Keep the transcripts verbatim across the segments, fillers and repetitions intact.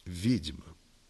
Ведьма.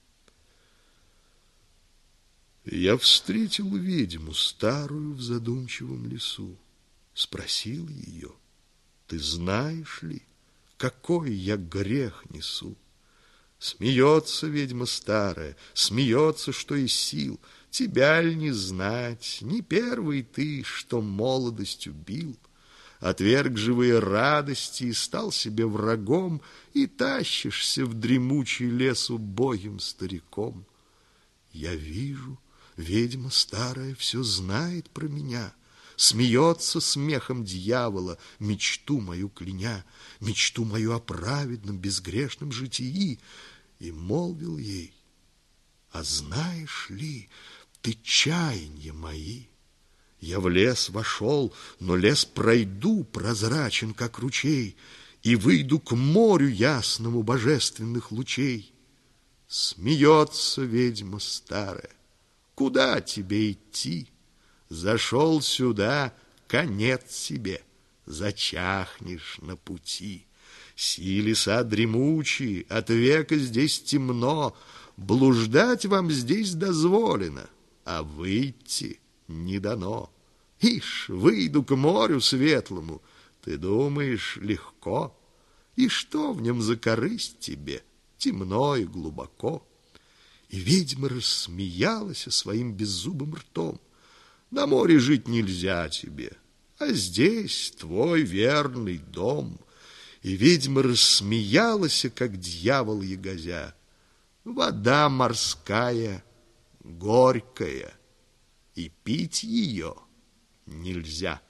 Я встретил ведьму старую в задумчивом лесу. Спросил ее: ты знаешь ли, какой я грех несу? Смеется ведьма старая, смеется, что из сил. Тебя ль не знать, не первый ты, что молодость убил. Отверг живые радости и стал себе врагом, и тащишься в дремучий лес убогим стариком. Я вижу, ведьма старая все знает про меня, смеется смехом дьявола, мечту мою кляня, мечту мою о праведном безгрешном житии, и молвил ей: а знаешь ли ты чаянья мои? Я в лес вошел, но лес пройду, прозрачен, как ручей, и выйду к морю ясному божественных лучей. Смеется ведьма старая: куда тебе идти? Зашел сюда, конец себе, зачахнешь на пути. Сии леса дремучие, от века здесь темно, блуждать вам здесь дозволено, а выйти не дано. Ишь, выйду к морю светлому, ты думаешь, легко? И что в нем за корысть тебе, темно и глубоко? И ведьма рассмеялась своим беззубым ртом: на море жить нельзя тебе, а здесь твой верный дом. И ведьма рассмеялась, как дьявол ягозя: вода морская горькая, и пить ее нельзя.